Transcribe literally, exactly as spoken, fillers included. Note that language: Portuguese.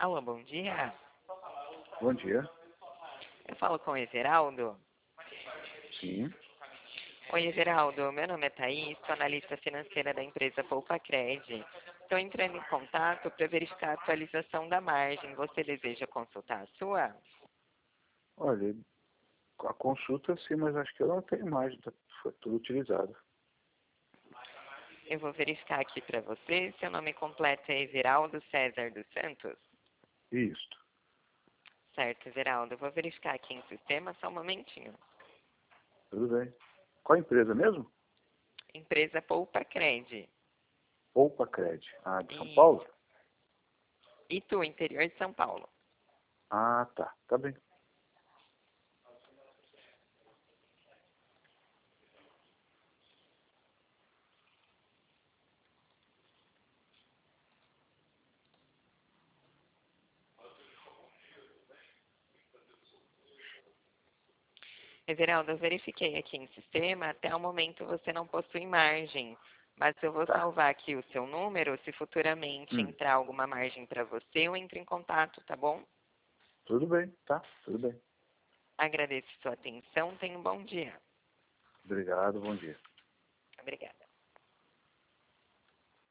Alô, bom dia. Bom dia. Eu falo com o Everaldo. Sim. Oi, Everaldo. Meu nome é Thaís, sou analista financeira da empresa Poupa Cred. Estou entrando em contato para verificar a atualização da margem. Você deseja consultar a sua? Olha, a consulta sim, mas acho que eu não tenho mais, tá- foi tudo utilizado. Eu vou verificar aqui para você. Seu nome completo é Everaldo César dos Santos? Isto. Certo, Everaldo. Eu vou verificar aqui em sistema, só um momentinho. Tudo bem. Qual a empresa mesmo? Empresa Poupa Cred. Poupa Cred. Ah, de São Isso. Paulo? Itu, interior de São Paulo. Ah, tá. Tá bem. Everaldo, eu verifiquei aqui em sistema, até o momento você não possui margem, mas eu vou Tá. salvar aqui o seu número, se futuramente Hum. entrar alguma margem para você, eu entro em contato, tá bom? Tudo bem, tá. Tudo bem. Agradeço sua atenção, tenha um bom dia. Obrigado, bom dia. Obrigada.